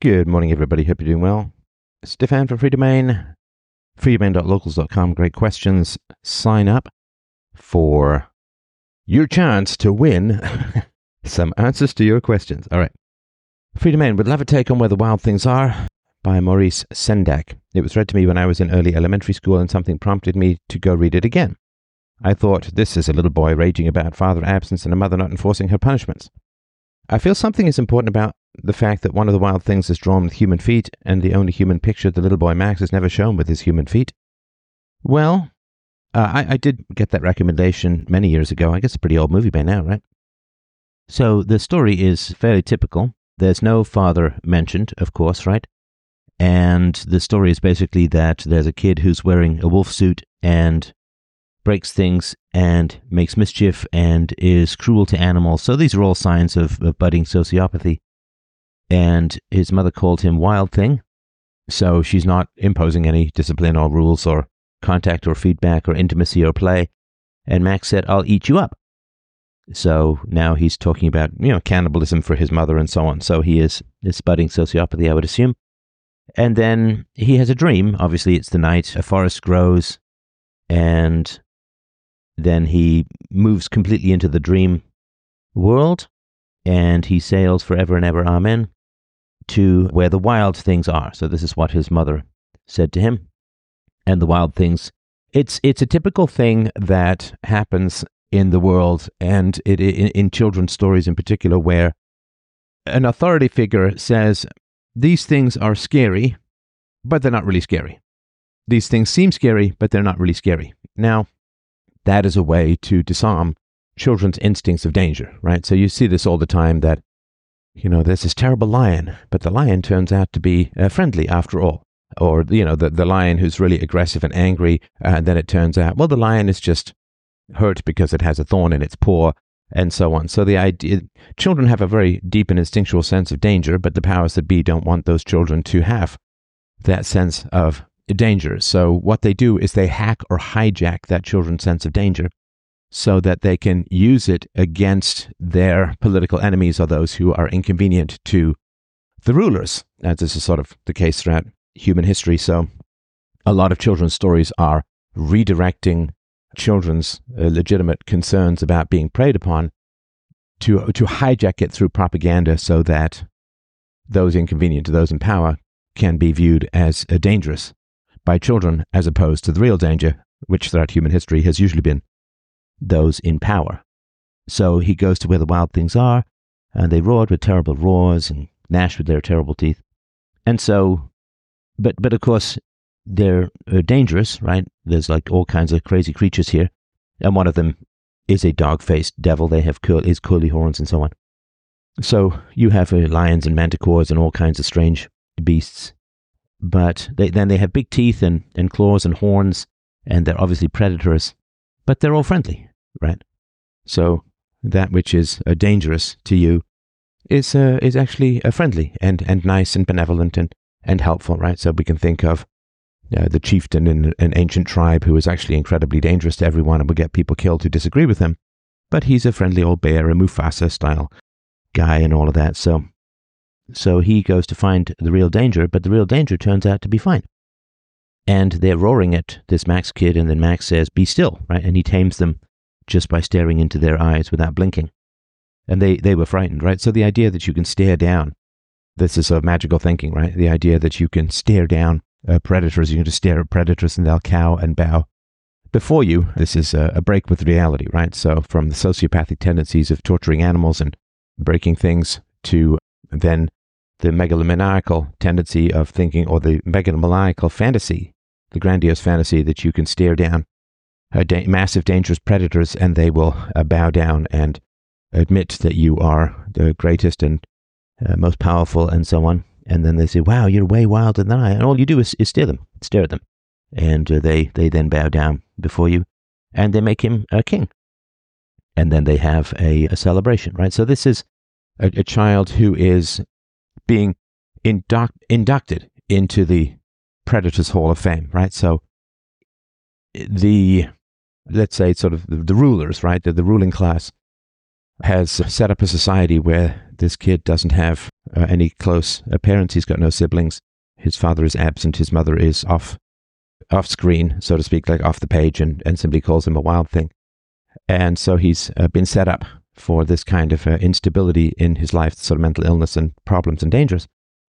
Good morning, everybody. Hope you're doing well. Stefan from Freedomain, freedomain.locals.com. Great questions. Sign up for your chance to win some answers to your questions. All right. Freedomain would love a take on Where the Wild Things Are by Maurice Sendak. It was read to me when I was in early elementary school, and something prompted me to go read it again. I thought, this is a little boy raging about father absence and a mother not enforcing her punishments. I feel something is important about the fact that one of the wild things is drawn with human feet, and the only human picture the little boy Max is never shown with his human feet. Well, I did get that recommendation many years ago. I guess it's a pretty old movie by now, right? So the story is fairly typical. There's no father mentioned, of course, right? And the story is basically that there's a kid who's wearing a wolf suit and breaks things and makes mischief and is cruel to animals. So these are all signs of budding sociopathy. And his mother called him Wild Thing. So she's not imposing any discipline or rules or contact or feedback or intimacy or play. And Max said, I'll eat you up. So now he's talking about, cannibalism for his mother and so on. So he is budding sociopathy, I would assume. And then he has a dream. Obviously, it's the night. A forest grows, and then he moves completely into the dream world, and he sails forever and ever, amen, to where the wild things are. So this is what his mother said to him. And the wild things, it's a typical thing that happens in the world, and in children's stories in particular, where an authority figure says, these things are scary, but they're not really scary. These things seem scary, but they're not really scary. Now, that is a way to disarm children's instincts of danger, right? So you see this all the time that, there's this terrible lion, but the lion turns out to be friendly after all. Or, the lion who's really aggressive and angry, and then it turns out, well, the lion is just hurt because it has a thorn in its paw, and so on. So the idea, children have a very deep and instinctual sense of danger, but the powers that be don't want those children to have that sense of danger. So what they do is they hack or hijack that children's sense of danger so that they can use it against their political enemies or those who are inconvenient to the rulers, as this is sort of the case throughout human history. So a lot of children's stories are redirecting children's legitimate concerns about being preyed upon to hijack it through propaganda so that those inconvenient to those in power can be viewed as dangerous by children, as opposed to the real danger, which throughout human history has usually been those in power. So he goes to where the wild things are, and they roared with terrible roars and gnashed with their terrible teeth. And so, but of course, they're dangerous, right? There's like all kinds of crazy creatures here, and one of them is a dog-faced devil. They have curly horns and so on. So you have lions and manticores and all kinds of strange beasts. But they have big teeth and claws and horns, and they're obviously predators, but they're all friendly, right? So that which is dangerous to you is actually friendly and nice and benevolent and helpful, right? So we can think of the chieftain in an ancient tribe who is actually incredibly dangerous to everyone and would get people killed who disagree with him, but he's a friendly old bear, a Mufasa-style guy and all of that. So he goes to find the real danger, but the real danger turns out to be fine. And they're roaring at this Max kid, and then Max says, be still, right? And he tames them just by staring into their eyes without blinking. And they were frightened, right? So the idea that you can stare down, this is sort of magical thinking, right? The idea that you can stare down predators, you can just stare at predators and they'll cow and bow before you. This is a break with reality, right? So from the sociopathic tendencies of torturing animals and breaking things to then the megalomaniacal tendency of thinking, or the megalomaniacal fantasy, the grandiose fantasy that you can stare down massive, dangerous predators and they will bow down and admit that you are the greatest and most powerful and so on. And then they say, wow, you're way wilder than I. And all you do is stare at them. And they then bow down before you, and they make him a king. And then they have a celebration, right? So this is a child who is being inducted into the Predators Hall of Fame, right? So let's say sort of the rulers, right? The ruling class has set up a society where This kid doesn't have any close parents. He's got no siblings. His father is absent. His mother is off screen, so to speak, like off the page, and somebody calls him a wild thing. And so he's been set up for this kind of instability in his life, sort of mental illness and problems and dangers.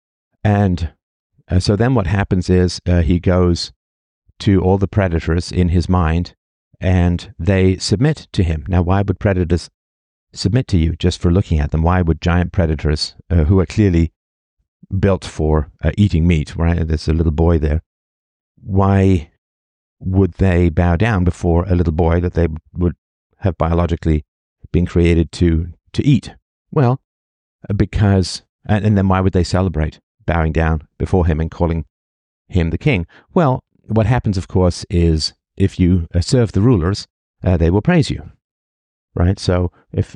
And so then what happens is he goes to all the predators in his mind, and they submit to him. Now, why would predators submit to you just for looking at them? Why would giant predators, who are clearly built for eating meat, right? There's a little boy there. Why would they bow down before a little boy that they would have biologically been created to eat? Well, because, and then why would they celebrate bowing down before him and calling him the king? Well, what happens, of course, is if you serve the rulers, they will praise you, right? So if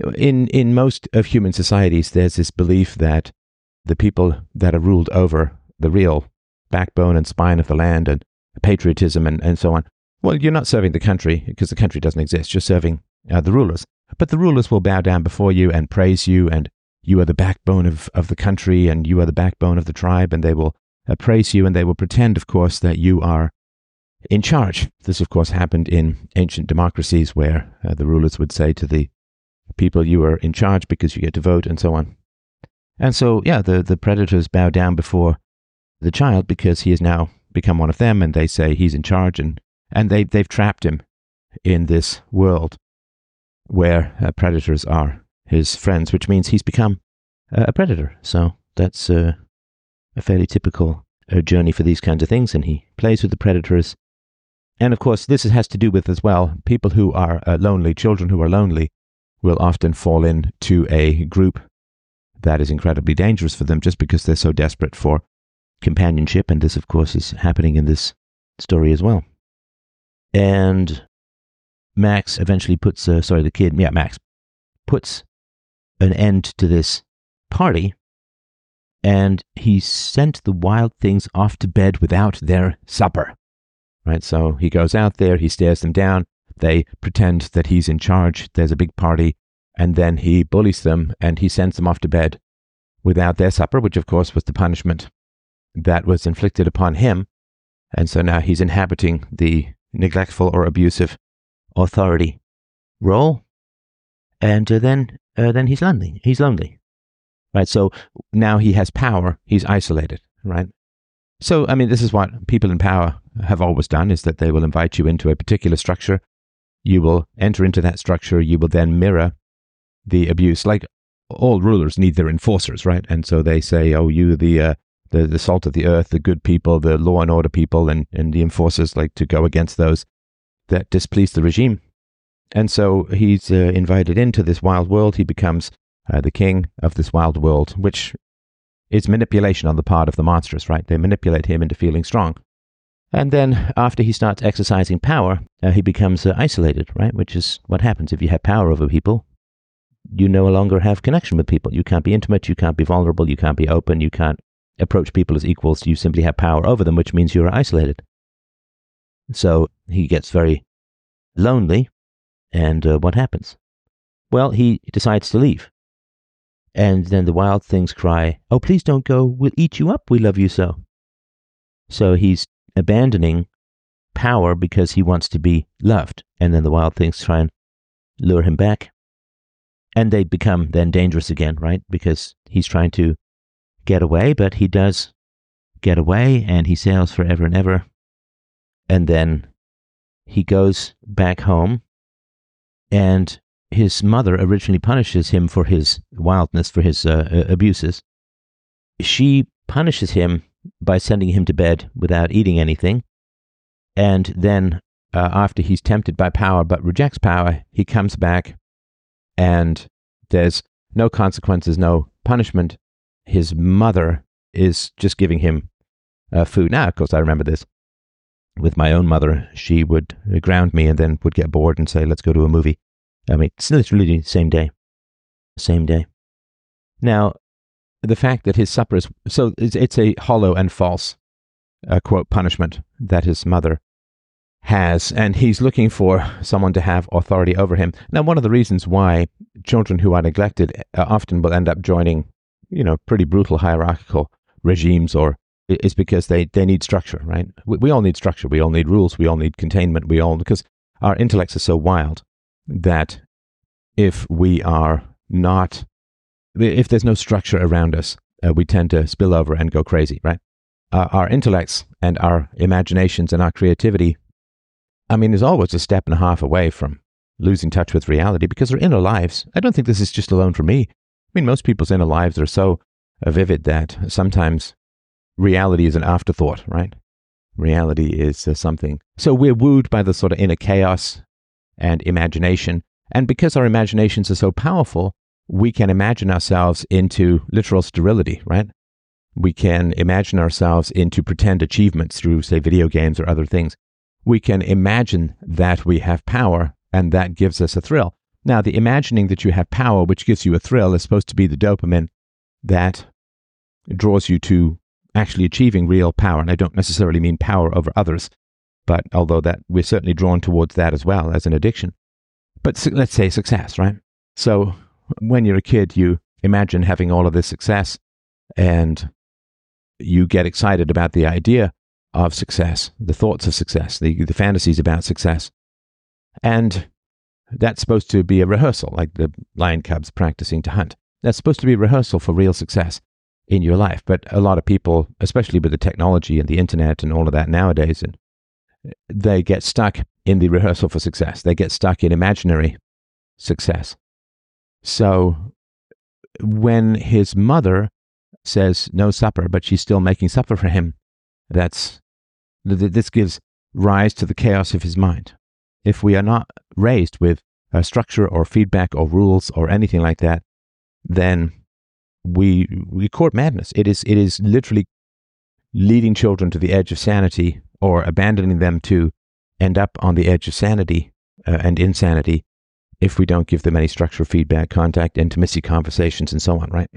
in most of human societies, there's this belief that the people that are ruled over, the real backbone and spine of the land and patriotism and so on, well, you're not serving the country because the country doesn't exist. You're serving the rulers. But the rulers will bow down before you and praise you, and you are the backbone of the country, and you are the backbone of the tribe, and they will praise you, and they will pretend, of course, that you are in charge. This, of course, happened in ancient democracies where the rulers would say to the people, you are in charge because you get to vote, and so on. And so, yeah, the predators bow down before the child because he has now become one of them, and they say he's in charge, and they've trapped him in this world where predators are his friends, which means he's become a predator. So that's a fairly typical journey for these kinds of things, and he plays with the predators. And of course, this has to do with, as well, people who are lonely, children who are lonely, will often fall into a group that is incredibly dangerous for them just because they're so desperate for companionship. And this, of course, is happening in this story as well. And Max eventually puts, Max puts an end to this party, and he sent the wild things off to bed without their supper. Right? So he goes out there, he stares them down, they pretend that he's in charge, there's a big party, and then he bullies them and he sends them off to bed without their supper, which of course was the punishment that was inflicted upon him. And so now he's inhabiting the neglectful or abusive authority role, and then he's lonely. Right? So now he has power, he's isolated, right? So, I mean, this is what people in power have always done, is that they will invite you into a particular structure. You will enter into that structure. You will then mirror the abuse. Like all rulers need their enforcers, right? And so they say, oh, you, the salt of the earth, the good people, the law and order people, and the enforcers like to go against those that displease the regime. And so he's invited into this wild world. He becomes the king of this wild world, which is manipulation on the part of the monsters, right? They manipulate him into feeling strong. And then after he starts exercising power, he becomes isolated, right? Which is what happens if you have power over people. You no longer have connection with people. You can't be intimate, you can't be vulnerable, you can't be open, you can't approach people as equals. You simply have power over them, which means you're isolated. So he gets very lonely, and what happens? Well, he decides to leave. And then the wild things cry, oh, please don't go, we'll eat you up, we love you so. So he's abandoning power because he wants to be loved. And then the wild things try and lure him back. And they become then dangerous again, right? Because he's trying to get away, but he does get away, and he sails forever and ever. And then he goes back home, and his mother originally punishes him for his wildness, for his abuses. She punishes him by sending him to bed without eating anything. And then after he's tempted by power but rejects power, he comes back, and there's no consequences, no punishment. His mother is just giving him food. Now, of course, I remember this. With my own mother, she would ground me and then would get bored and say, let's go to a movie. I mean, it's literally the same day. Same day. Now, the fact that his supper is... So it's a hollow and false, quote, punishment that his mother has, and he's looking for someone to have authority over him. Now, one of the reasons why children who are neglected often will end up joining, pretty brutal hierarchical regimes, or is because they need structure, right? We all need structure. We all need rules. We all need containment. Because our intellects are so wild that if there's no structure around us, we tend to spill over and go crazy, right? Our intellects and our imaginations and our creativity, is always a step and a half away from losing touch with reality, because their inner lives, I don't think this is just alone for me. Most people's inner lives are so vivid that sometimes reality is an afterthought, right? Reality is something. So we're wooed by the sort of inner chaos and imagination. And because our imaginations are so powerful, we can imagine ourselves into literal sterility, right? We can imagine ourselves into pretend achievements through, say, video games or other things. We can imagine that we have power, and that gives us a thrill. Now, the imagining that you have power, which gives you a thrill, is supposed to be the dopamine that draws you to actually achieving real power. And I don't necessarily mean power over others, but although that we're certainly drawn towards that as well as an addiction. But let's say success, right? So when you're a kid, you imagine having all of this success, and you get excited about the idea of success, the thoughts of success, the fantasies about success. And that's supposed to be a rehearsal, like the lion cubs practicing to hunt. That's supposed to be a rehearsal for real success in your life. But a lot of people, especially with the technology and the internet and all of that nowadays, and they get stuck in the rehearsal for success. They get stuck in imaginary success. So when his mother says no supper, but she's still making supper for him, this gives rise to the chaos of his mind. If we are not raised with a structure or feedback or rules or anything like that, then we court madness. It is literally leading children to the edge of sanity, or abandoning them to end up on the edge of sanity and insanity, if we don't give them any structure, feedback, contact, intimacy, conversations, and so on, right?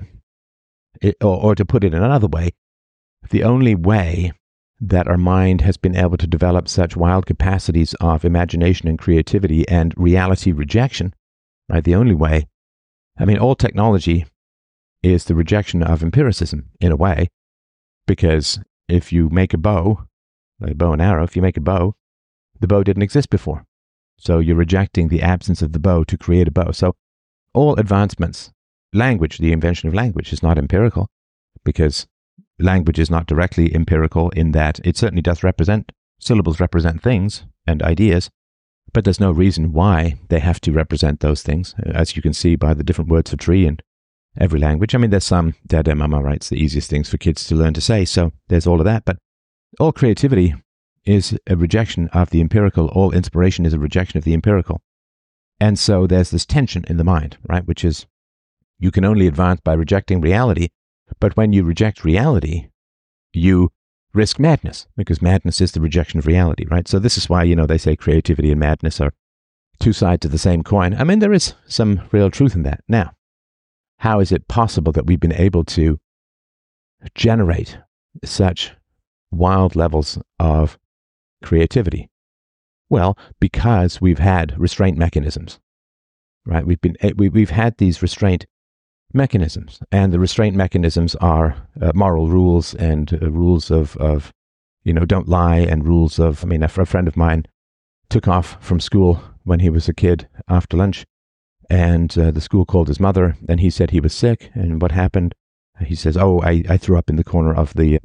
Or to put it in another way, the only way that our mind has been able to develop such wild capacities of imagination and creativity and reality rejection, right? The only way, all technology is the rejection of empiricism in a way, because if you make a bow, like a bow and arrow, if you make a bow, the bow didn't exist before. So you're rejecting the absence of the bow to create a bow. So all advancements, language, the invention of language is not empirical, because language is not directly empirical in that it certainly does represent, syllables represent things and ideas, but there's no reason why they have to represent those things, as you can see by the different words for tree in every language. There's some Dada Mama writes the easiest things for kids to learn to say, so there's all of that, but all creativity is a rejection of the empirical. All inspiration is a rejection of the empirical. And so there's this tension in the mind, right, which is you can only advance by rejecting reality. But when you reject reality, you risk madness, because madness is the rejection of reality, right? So this is why, they say creativity and madness are two sides of the same coin. There is some real truth in that. Now, how is it possible that we've been able to generate such wild levels of creativity? Well, because we've had restraint mechanisms, right? We've had these restraint mechanisms, and the restraint mechanisms are moral rules and rules of don't lie, and rules of, a friend of mine took off from school when he was a kid after lunch, and the school called his mother, and he said he was sick. And what happened? He says, I threw up in the corner of the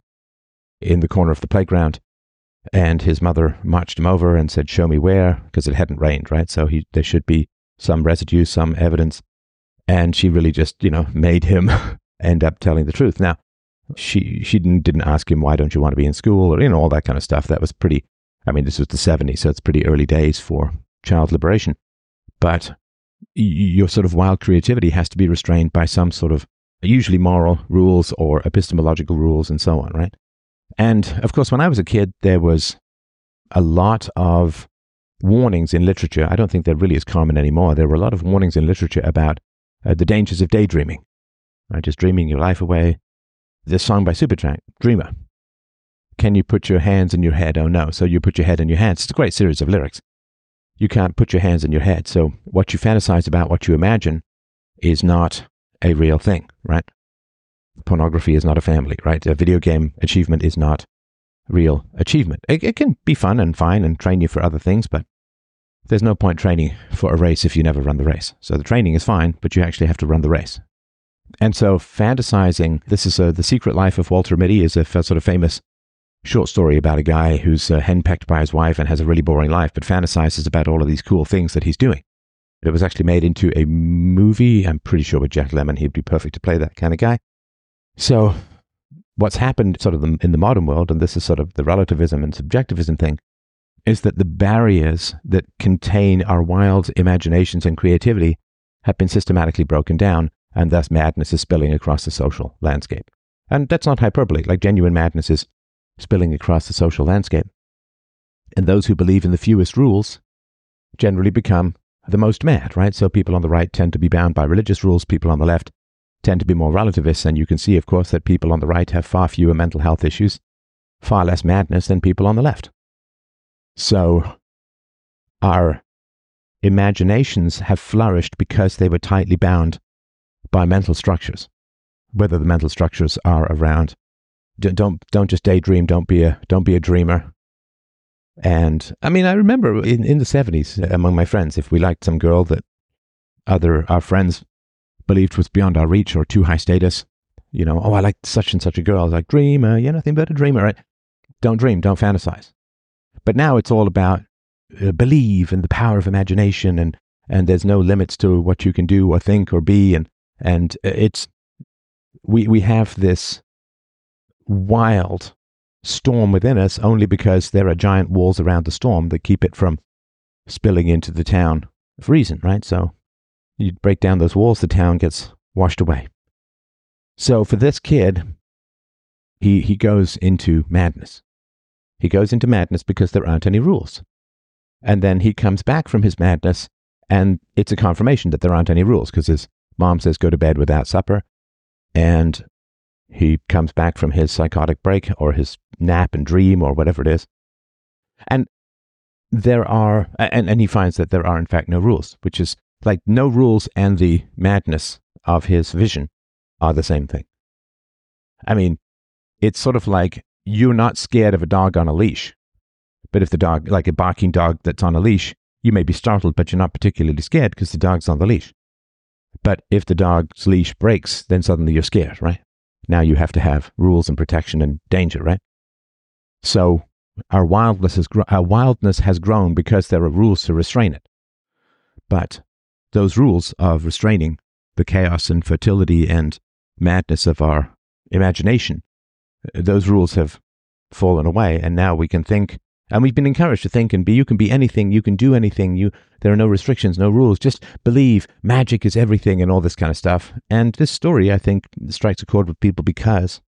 playground. And his mother marched him over and said, show me where, because it hadn't rained, right? So there should be some residue, some evidence. And she really just, made him end up telling the truth. Now, she didn't ask him, why don't you want to be in school, or, all that kind of stuff. That was pretty, this was the 70s, so it's pretty early days for child liberation. But your sort of wild creativity has to be restrained by some sort of usually moral rules or epistemological rules and so on, right? And of course, when I was a kid, there was a lot of warnings in literature. I don't think they're really as common anymore. There were a lot of warnings in literature about the dangers of daydreaming, right? Just dreaming your life away. This song by Supertramp, Dreamer. can you put your hands in your head? Oh no. So you put your head in your hands. It's a great series of lyrics. You can't put your hands in your head. So what you fantasize about, what you imagine, is not a real thing, right? Pornography is not a family, right? A video game achievement is not real achievement. It can be fun and fine and train you for other things, but there's no point training for a race if you never run the race. So the training is fine, but you actually have to run the race. And so fantasizing, this is The Secret Life of Walter Mitty, is a sort of famous short story about a guy who's henpecked by his wife and has a really boring life, but fantasizes about all of these cool things that he's doing. It was actually made into a movie, I'm pretty sure, with Jack Lemmon. He'd be perfect to play that kind of guy. So what's happened sort of in the modern world, and this is sort of the relativism and subjectivism thing, is that the barriers that contain our wild imaginations and creativity have been systematically broken down, and thus madness is spilling across the social landscape. And that's not hyperbole, like genuine madness is spilling across the social landscape. And those who believe in the fewest rules generally become the most mad, right? So people on the right tend to be bound by religious rules, people on the left tend to be more relativists, and you can see, of course, that people on the right have far fewer mental health issues, far less madness than people on the left. So our imaginations have flourished because they were tightly bound by mental structures, whether the mental structures are around don't just daydream, don't be a dreamer. And I mean, I remember in the 70s among my friends, if we liked some girl that our friends believed was beyond our reach or too high status, oh, I like such and such a girl. I was like, dreamer, you're nothing but a dreamer, right? Don't dream, don't fantasize. But now it's all about believe in the power of imagination, and there's no limits to what you can do or think or be, and it's we have this wild storm within us only because there are giant walls around the storm that keep it from spilling into the town of reason, right? So you break down those walls, the town gets washed away. So for this kid, he goes into madness. He goes into madness because there aren't any rules. And then he comes back from his madness, and it's a confirmation that there aren't any rules, because his mom says go to bed without supper, and he comes back from his psychotic break or his nap and dream or whatever it is. And and he finds that there are in fact no rules, which is like no rules and the madness of his vision are the same thing. I mean, it's sort of like you're not scared of a dog on a leash, but if the dog, like a barking dog that's on a leash, you may be startled, but you're not particularly scared because the dog's on the leash. But if the dog's leash breaks, then suddenly you're scared, right? Now you have to have rules and protection and danger, right? So our wildness has grown because there are rules to restrain it. But those rules of restraining the chaos and fertility and madness of our imagination, those rules have fallen away, and now we can think, and we've been encouraged to think and be. You can be anything, you can do anything, there are no restrictions, no rules, just believe, magic is everything, and all this kind of stuff. And this story, I think, strikes a chord with people because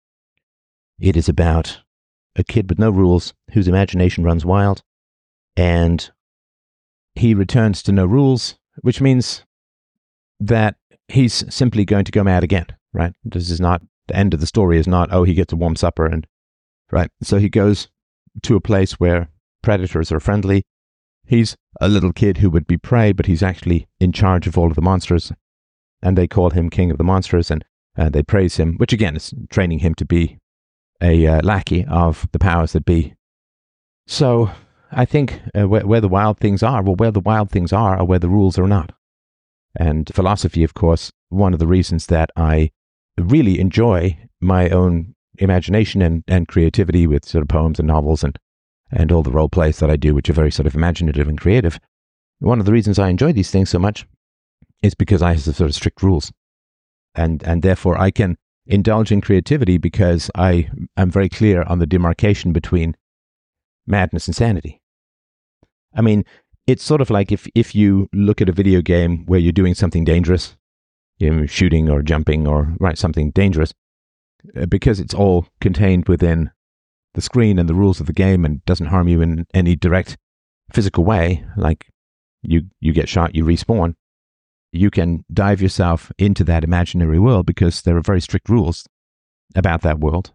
it is about a kid with no rules, whose imagination runs wild, and he returns to no rules, which means that he's simply going to go mad again, right? This is not, the end of the story is not, oh, he gets a warm supper, and right? So he goes to a place where predators are friendly. He's a little kid who would be prey, but he's actually in charge of all of the monsters, and they call him king of the monsters, and they praise him, which again is training him to be a lackey of the powers that be. So I think where the wild things are, well, where the wild things are where the rules are not. And philosophy, of course, one of the reasons that I really enjoy my own imagination and creativity with sort of poems and novels and all the role plays that I do, which are very sort of imaginative and creative. One of the reasons I enjoy these things so much is because I have sort of strict rules. And therefore I can indulge in creativity because I am very clear on the demarcation between madness and sanity. I mean, it's sort of like if you look at a video game where you're doing something dangerous, shooting or jumping or something dangerous, because it's all contained within the screen and the rules of the game and doesn't harm you in any direct physical way, like you get shot, you respawn, you can dive yourself into that imaginary world because there are very strict rules about that world.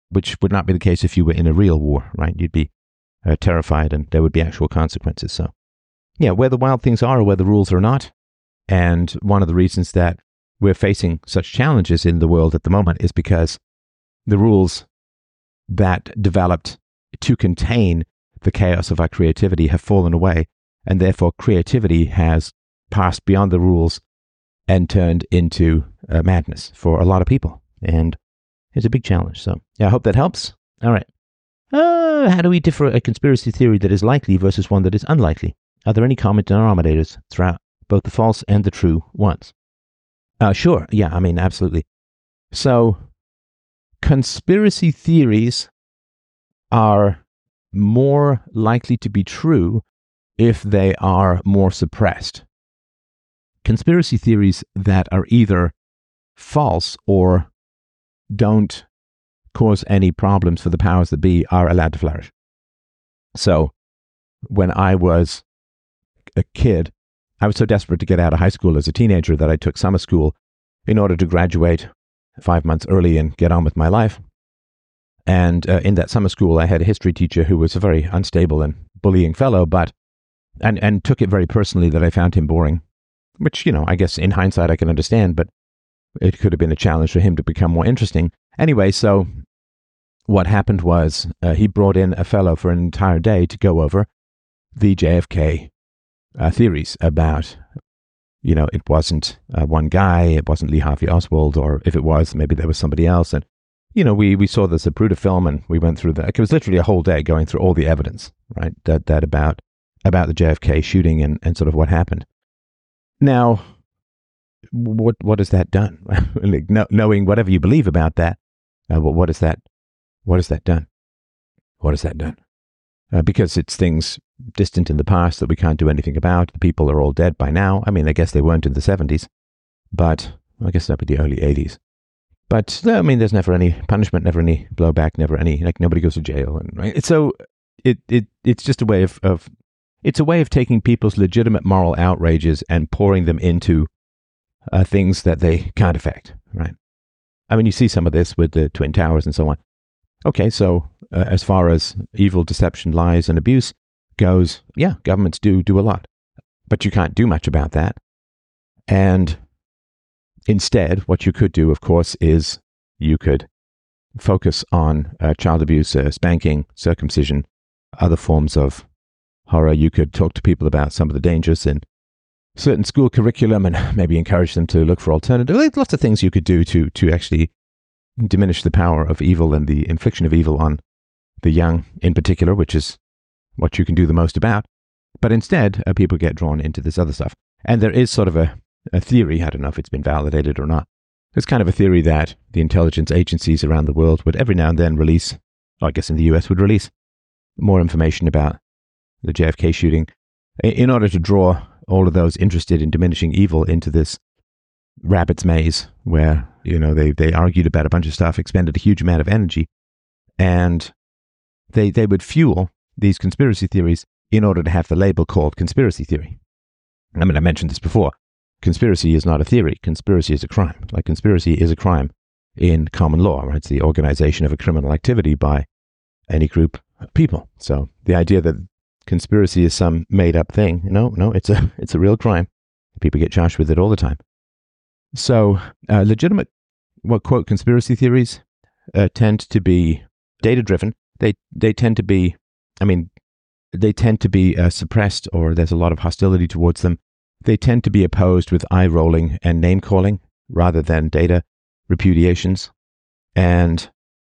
which would not be the case if you were in a real war, right? You'd be terrified and there would be actual consequences. So, yeah, where the wild things are or where the rules are not. And one of the reasons that we're facing such challenges in the world at the moment is because the rules that developed to contain the chaos of our creativity have fallen away, and therefore creativity has passed beyond the rules and turned into madness for a lot of people. And it's a big challenge. So, yeah, I hope that helps. All right. How do we differ a conspiracy theory that is likely versus one that is unlikely? Are there any common denominators throughout both the false and the true ones? Sure. Yeah, I mean, absolutely. So, conspiracy theories are more likely to be true if they are more suppressed. Conspiracy theories that are either false or don't cause any problems for the powers that be are allowed to flourish. So, when I was a kid, I was so desperate to get out of high school as a teenager that I took summer school in order to graduate 5 months early and get on with my life. And in that summer school, I had a history teacher who was a very unstable and bullying fellow, but and took it very personally that I found him boring, which, I guess in hindsight I can understand, but it could have been a challenge for him to become more interesting. Anyway, so what happened was he brought in a fellow for an entire day to go over the JFK theories about, it wasn't one guy, it wasn't Lee Harvey Oswald, or if it was, maybe there was somebody else. And, we saw the Zapruder film and we went through that. It was literally a whole day going through all the evidence, right, that about the JFK shooting and sort of what happened. Now, what has that done? Like, knowing whatever you believe about that, what has that done? What has that done? Because it's things distant in the past that we can't do anything about. The people are all dead by now. I mean, I guess they weren't in the 70s, but I guess that'd be the early 80s. But, I mean, there's never any punishment, never any blowback, never any, nobody goes to jail. And right? So it's just a way of it's a way of taking people's legitimate moral outrages and pouring them into things that they can't affect, right? I mean, you see some of this with the Twin Towers and so on. Okay, so as far as evil, deception, lies, and abuse goes, yeah, governments do a lot. But you can't do much about that. And instead, what you could do, of course, is you could focus on child abuse, spanking, circumcision, other forms of horror. You could talk to people about some of the dangers in certain school curriculum and maybe encourage them to look for alternatives. Lots of things you could do to actually diminish the power of evil and the infliction of evil on the young in particular, which is what you can do the most about. But instead, people get drawn into this other stuff. And there is sort of a theory, I don't know if it's been validated or not, there's kind of a theory that the intelligence agencies around the world would every now and then release, I guess in the US would release more information about the JFK shooting in order to draw all of those interested in diminishing evil into this rabbit's maze where, they argued about a bunch of stuff, expended a huge amount of energy, and they would fuel these conspiracy theories in order to have the label called conspiracy theory. I mean, I mentioned this before. Conspiracy is not a theory. Conspiracy is a crime. Like, conspiracy is a crime in common law, right? It's the organization of a criminal activity by any group of people. So the idea that conspiracy is some made-up thing, no, it's a real crime. People get charged with it all the time. So legitimate, quote, conspiracy theories tend to be data-driven. They tend to be, suppressed, or there's a lot of hostility towards them. They tend to be opposed with eye-rolling and name-calling rather than data repudiations. And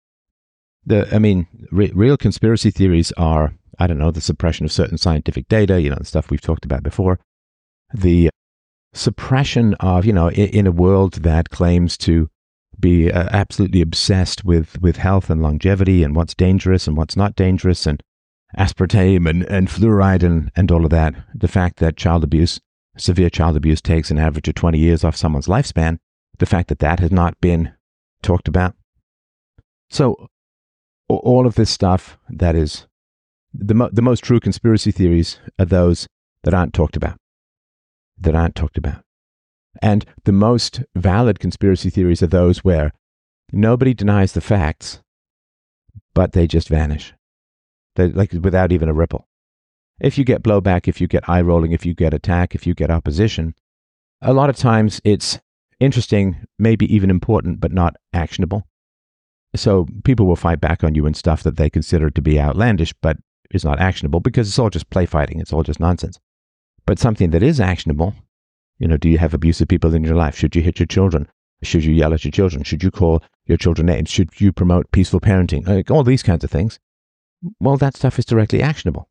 real conspiracy theories are, the suppression of certain scientific data, the stuff we've talked about before. The suppression of, in a world that claims to be absolutely obsessed with health and longevity and what's dangerous and what's not dangerous and aspartame and fluoride and all of that, the fact that severe child abuse takes an average of 20 years off someone's lifespan, the fact that has not been talked about. So all of this stuff that is the most true conspiracy theories are those that aren't talked about. And the most valid conspiracy theories are those where nobody denies the facts, but they just vanish. They like without even a ripple. If you get blowback, if you get eye rolling, if you get attack, if you get opposition, a lot of times it's interesting, maybe even important, but not actionable. So people will fight back on you and stuff that they consider to be outlandish, but is not actionable because it's all just play fighting. It's all just nonsense. But something that is actionable, do you have abusive people in your life? Should you hit your children? Should you yell at your children? Should you call your children names? Should you promote peaceful parenting? Like all these kinds of things. Well, that stuff is directly actionable.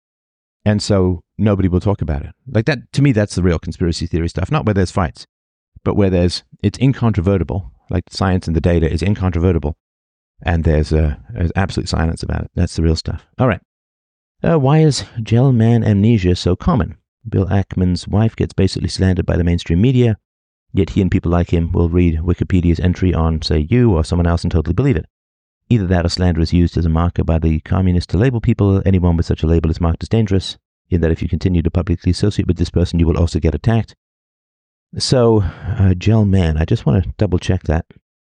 And so nobody will talk about it. Like that, to me, that's the real conspiracy theory stuff. Not where there's fights, but where it's incontrovertible. Like science and the data is incontrovertible. And there's absolute silence about it. That's the real stuff. All right. Why is gel man amnesia so common? Bill Ackman's wife gets basically slandered by the mainstream media, yet he and people like him will read Wikipedia's entry on, say, you or someone else and totally believe it. Either that or slander is used as a marker by the communists to label people. Anyone with such a label is marked as dangerous, in that if you continue to publicly associate with this person, you will also get attacked. So, gel man, I just want to double check that.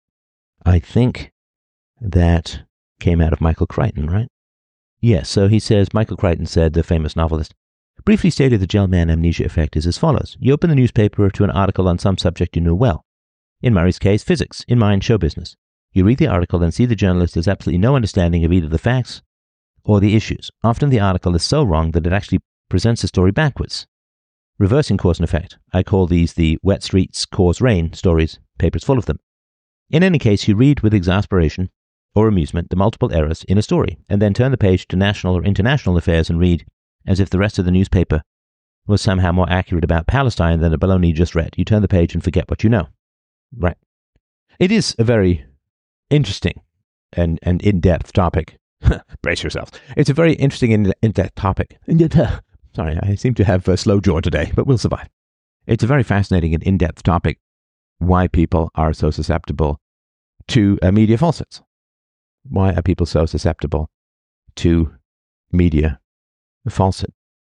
I think that came out of Michael Crichton, right? Yes, so he says, Michael Crichton said, the famous novelist, briefly stated the gel man amnesia effect is as follows. You open the newspaper to an article on some subject you know well. In Murray's case, physics. In mine, show business. You read the article and see the journalist has absolutely no understanding of either the facts or the issues. Often the article is so wrong that it actually presents the story backwards. Reversing cause and effect. I call these the wet streets cause rain stories. Papers full of them. In any case, you read with exasperation or amusement the multiple errors in a story, and then turn the page to national or international affairs and read as if the rest of the newspaper was somehow more accurate about Palestine than the baloney you just read. You turn the page and forget what you know. Right. It is a very interesting and in-depth topic. Brace yourselves. It's a very interesting in-depth topic. Sorry, I seem to have a slow jaw today, but we'll survive. It's a very fascinating and in-depth topic, why people are so susceptible to media falsehoods. Why are people so susceptible to media falsehood?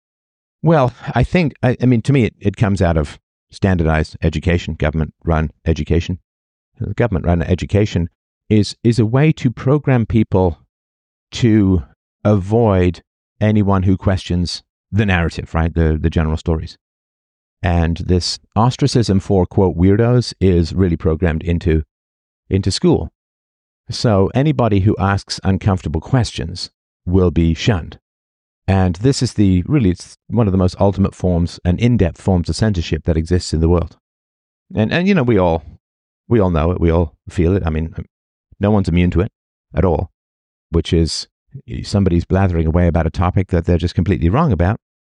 Well, I think, to me, it comes out of standardized education, government-run education. Government-run education is a way to program people to avoid anyone who questions the narrative, right? The general stories. And this ostracism for, quote, weirdos is really programmed into school. So anybody who asks uncomfortable questions will be shunned. And this is it's one of the most ultimate forms and in-depth forms of censorship that exists in the world. And we all know it, we all feel it. I mean, no one's immune to it at all, which is somebody's blathering away about a topic that they're just completely wrong about.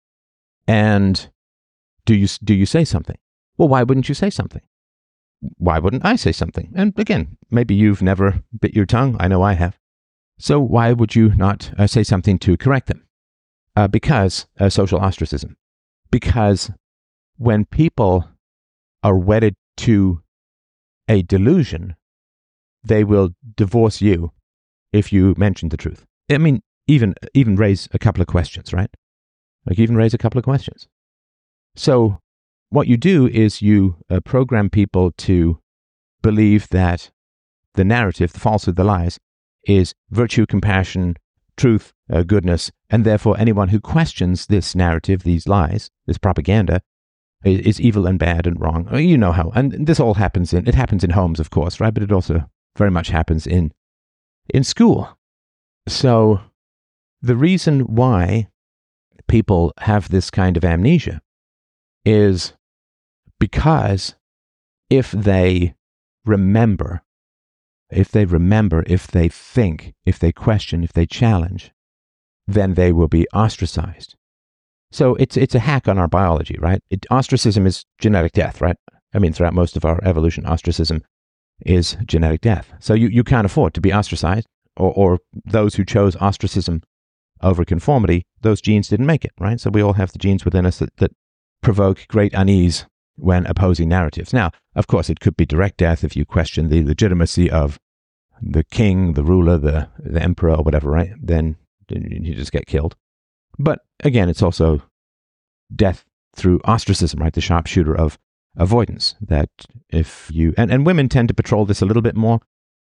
And do you say something? Well, why wouldn't you say something? Why wouldn't I say something? And again, maybe you've never bit your tongue. I know I have. So why would you not say something to correct them? Because social ostracism. Because when people are wedded to a delusion, they will divorce you if you mention the truth. I mean, even raise a couple of questions, right? Like even raise a couple of questions. So what you do is you program people to believe that the narrative, the falsehood, the lies, is virtue, compassion, truth, goodness, and therefore anyone who questions this narrative, these lies, this propaganda, is evil and bad and wrong. You know how. And this all happens it happens in homes, of course, right? But it also very much happens in school. So the reason why people have this kind of amnesia is because if they remember, if they think, if they question, if they challenge, then they will be ostracized. So it's a hack on our biology, right? Ostracism is genetic death, right? I mean, throughout most of our evolution, ostracism is genetic death. So you can't afford to be ostracized, or those who chose ostracism over conformity, those genes didn't make it, right? So we all have the genes within us that provoke great unease when opposing narratives. Now, of course, it could be direct death if you question the legitimacy of the king, the ruler, the emperor, or whatever, right? Then you just get killed. But again, it's also death through ostracism, right? The sharpshooter of avoidance. That if you and women tend to patrol this a little bit more.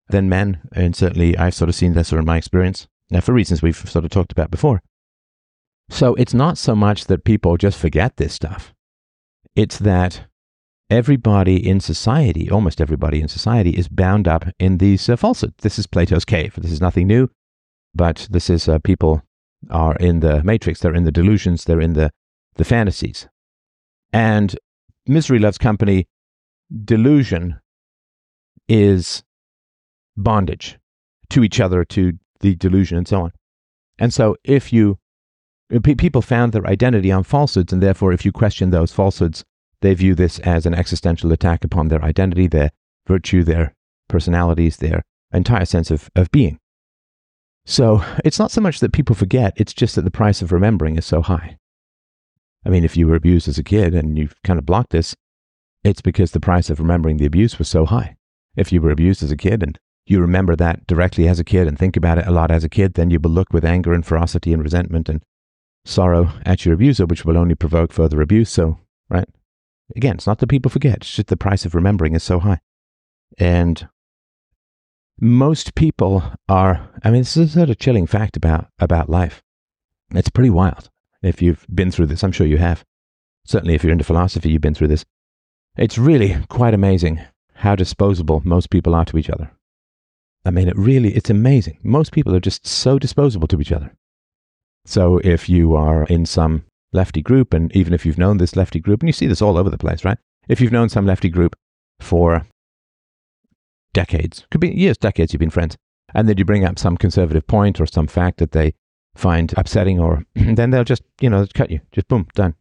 than men. And certainly I've sort of seen this in my experience, for reasons we've sort of talked about before. So it's not so much that people just forget this stuff. It's that everybody in society, almost everybody in society, is bound up in these falsehoods. This is Plato's cave. This is nothing new, but this is people are in the matrix. They're in the delusions. They're in the fantasies. And misery loves company. Delusion is bondage to each other, to the delusion, and so on. And so if people found their identity on falsehoods, and therefore if you question those falsehoods, they view this as an existential attack upon their identity, their virtue, their personalities, their entire sense of being. So it's not so much that people forget, it's just that the price of remembering is so high. I mean, if you were abused as a kid and you've kind of blocked this, it's because the price of remembering the abuse was so high. If you were abused as a kid and you remember that directly as a kid and think about it a lot as a kid, then you will look with anger and ferocity and resentment and sorrow at your abuser, which will only provoke further abuse. So, right? Again, it's not that people forget, it's just the price of remembering is so high. And most people are, I mean, this is a sort of chilling fact about life. It's pretty wild. If you've been through this, I'm sure you have. Certainly if you're into philosophy, you've been through this. It's really quite amazing how disposable most people are to each other. I mean, it's amazing. Most people are just so disposable to each other. So if you are in some lefty group, and even if you've known this lefty group, and you see this all over the place, right? If you've known some lefty group for decades, could be years, decades, you've been friends, and then you bring up some conservative point or some fact that they find upsetting, or then they'll just, cut you. Just boom, done,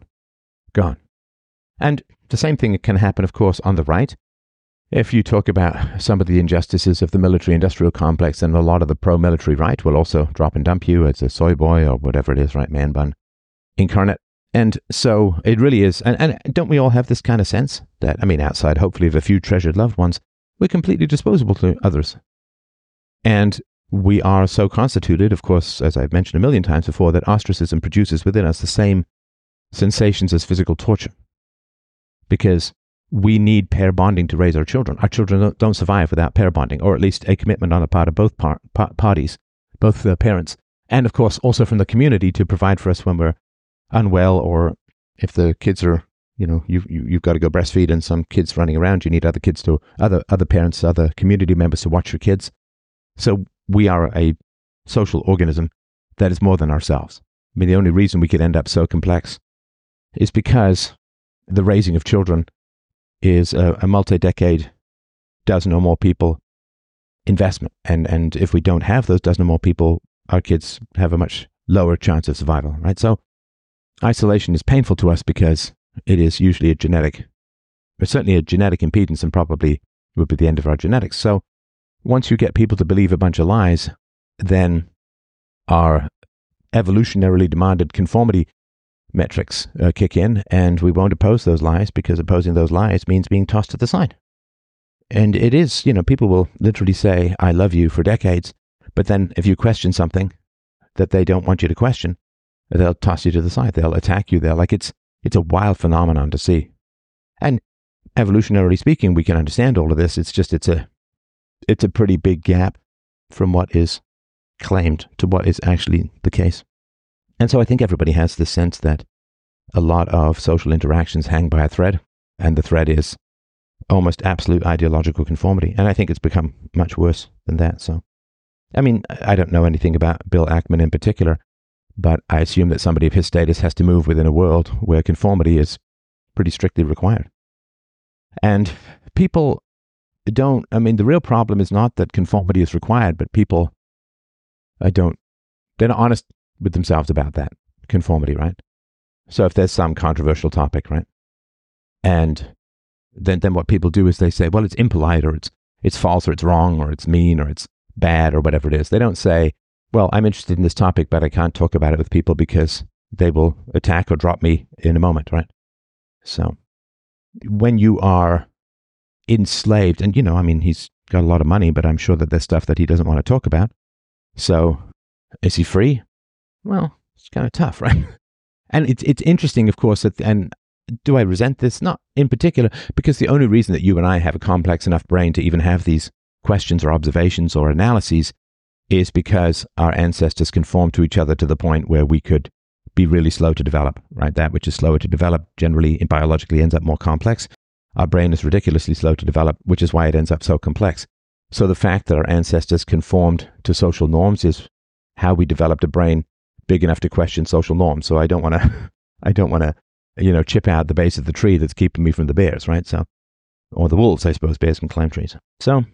gone. And the same thing can happen, of course, on the right. If you talk about some of the injustices of the military-industrial complex, then a lot of the pro-military right will also drop and dump you as a soy boy or whatever it is, right? Man bun incarnate. And so it really is. And don't we all have this kind of sense that, I mean, outside, hopefully, of a few treasured loved ones, we're completely disposable to others. And we are so constituted, of course, as I've mentioned a million times before, that ostracism produces within us the same sensations as physical torture. Because we need pair bonding to raise our children. Our children don't survive without pair bonding, or at least a commitment on the part of both parties, both the parents, and of course also from the community to provide for us when we're unwell, or if the kids are, you've got to go breastfeed and some kids running around, you need other kids to, other parents, other community members to watch your kids. So we are a social organism that is more than ourselves. I mean, the only reason we could end up so complex is because the raising of children is a multi-decade, dozen or more people investment. And if we don't have those dozen or more people, our kids have a much lower chance of survival, right? So isolation is painful to us because it is usually certainly a genetic impedance, and probably would be the end of our genetics. So once you get people to believe a bunch of lies, then our evolutionarily demanded conformity metrics kick in, and we won't oppose those lies, because opposing those lies means being tossed to the side. And it is, people will literally say, I love you for decades, but then if you question something that they don't want you to question, they'll toss you to the side. They'll attack you. It's a wild phenomenon to see. And evolutionarily speaking, we can understand all of this. It's just, it's a pretty big gap from what is claimed to what is actually the case. And so I think everybody has this sense that a lot of social interactions hang by a thread, and the thread is almost absolute ideological conformity. And I think it's become much worse than that. So, I mean, I don't know anything about Bill Ackman in particular, but I assume that somebody of his status has to move within a world where conformity is pretty strictly required. And people the real problem is not that conformity is required, but people they're not honest with themselves about that conformity, right? So if there's some controversial topic, right, and then what people do is they say, well, it's impolite, or it's false, or it's wrong, or it's mean, or it's bad, or whatever it is. They don't say, well, I'm interested in this topic, but I can't talk about it with people because they will attack or drop me in a moment, right? So when you are enslaved, and he's got a lot of money, but I'm sure that there's stuff that he doesn't want to talk about. So is he free? Well, it's kind of tough, right? And it's interesting, of course, and do I resent this? Not in particular, because the only reason that you and I have a complex enough brain to even have these questions or observations or analyses is because our ancestors conformed to each other to the point where we could be really slow to develop, right? That which is slower to develop generally biologically ends up more complex. Our brain is ridiculously slow to develop, which is why it ends up so complex. So the fact that our ancestors conformed to social norms is how we developed a brain big enough to question social norms. So I don't want to, chip out the base of the tree that's keeping me from the bears, right? So, or the wolves, I suppose. Bears can climb trees. So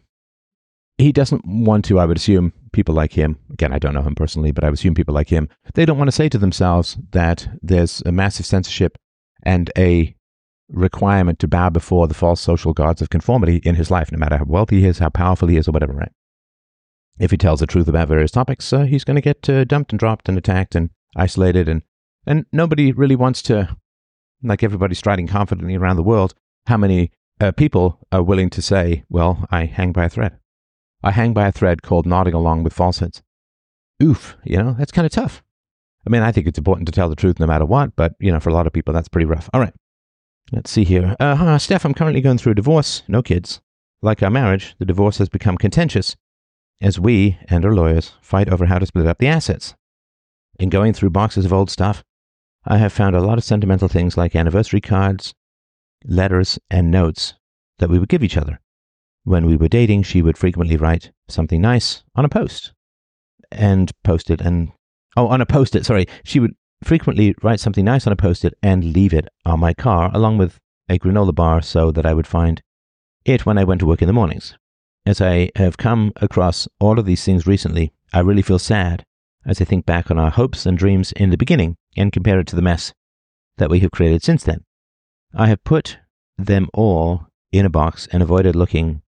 he doesn't want to, I would assume, people like him, again, I don't know him personally, but I would assume people like him, they don't want to say to themselves that there's a massive censorship and a requirement to bow before the false social gods of conformity in his life, no matter how wealthy he is, how powerful he is, or whatever, right? If he tells the truth about various topics, he's going to get dumped and dropped and attacked and isolated, and nobody really wants to, like everybody striding confidently around the world, how many people are willing to say, well, I hang by a thread. I hang by a thread called nodding along with falsehoods. Oof, that's kind of tough. I mean, I think it's important to tell the truth no matter what, but, for a lot of people, that's pretty rough. All right, let's see here. Steph, I'm currently going through a divorce. No kids. Like our marriage, the divorce has become contentious as we and our lawyers fight over how to split up the assets. In going through boxes of old stuff, I have found a lot of sentimental things like anniversary cards, letters, and notes that we would give each other. When we were dating, she would frequently write something nice on a post and post it on a post-it, sorry. She would frequently write something nice on a post-it and leave it on my car along with a granola bar so that I would find it when I went to work in the mornings. As I have come across all of these things recently, I really feel sad as I think back on our hopes and dreams in the beginning and compare it to the mess that we have created since then. I have put them all in a box and avoided looking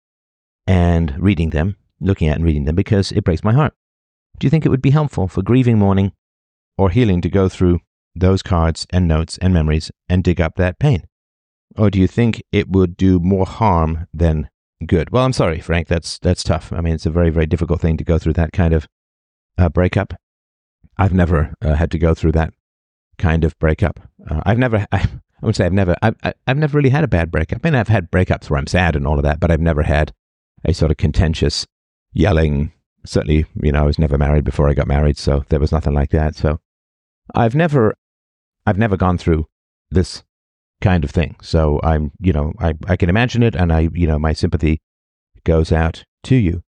at and reading them because it breaks my heart. Do you think it would be helpful for grieving, mourning, or healing to go through those cards and notes and memories and dig up that pain? Or do you think it would do more harm than good? Well, I'm sorry, Frank, that's tough. I mean, it's a very, very difficult thing to go through that kind of breakup. I've never had to go through that kind of breakup. I've never really had a bad breakup. I mean, I've had breakups where I'm sad and all of that, but I've never had a sort of contentious yelling. Certainly, I was never married before I got married, so there was nothing like that. So I've never gone through this kind of thing. So I'm, I can imagine it, and my sympathy goes out to you.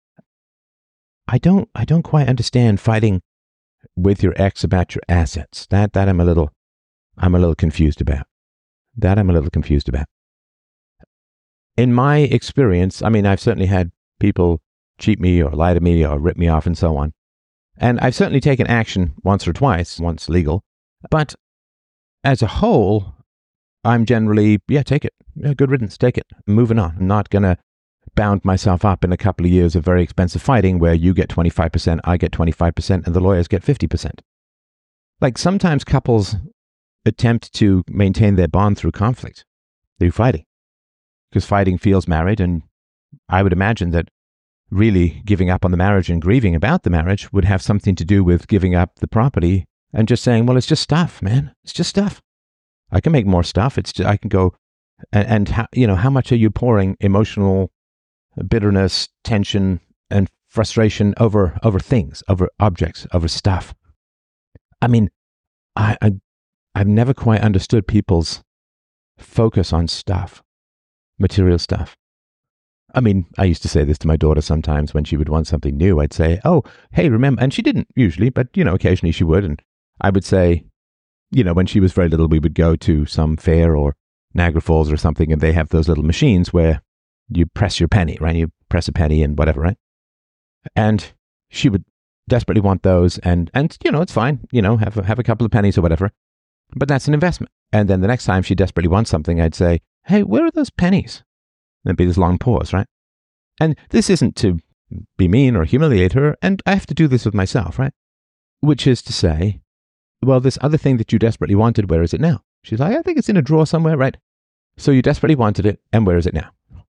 I don't quite understand fighting with your ex about your assets. That I'm a little confused about. In my experience, I mean, I've certainly had people cheat me or lie to me or rip me off and so on. And I've certainly taken action once or twice, once legal. But as a whole, I'm generally, take it. Good riddance, take it. I'm moving on. I'm not going to bound myself up in a couple of years of very expensive fighting where you get 25%, I get 25%, and the lawyers get 50%. Like sometimes couples attempt to maintain their bond through conflict, through fighting. Because fighting feels married, and I would imagine that really giving up on the marriage and grieving about the marriage would have something to do with giving up the property and just saying, well, it's just stuff, man. It's just stuff. I can make more stuff. I can go, and how much are you pouring emotional bitterness, tension, and frustration over things, over objects, over stuff? I mean, I've never quite understood people's focus on stuff, material stuff. I mean, I used to say this to my daughter sometimes when she would want something new. I'd say, oh, hey, remember, and she didn't usually, but, occasionally she would. And I would say, when she was very little, we would go to some fair or Niagara Falls or something, and they have those little machines where you press your penny, right? You press a penny and whatever, right? And she would desperately want those, and it's fine, have a couple of pennies or whatever, but that's an investment. And then the next time she desperately wants something, I'd say, hey, where are those pennies? There'd be this long pause, right? And this isn't to be mean or humiliate her, and I have to do this with myself, right? Which is to say, well, this other thing that you desperately wanted, where is it now? She's like, I think it's in a drawer somewhere, right? So you desperately wanted it, and where is it now?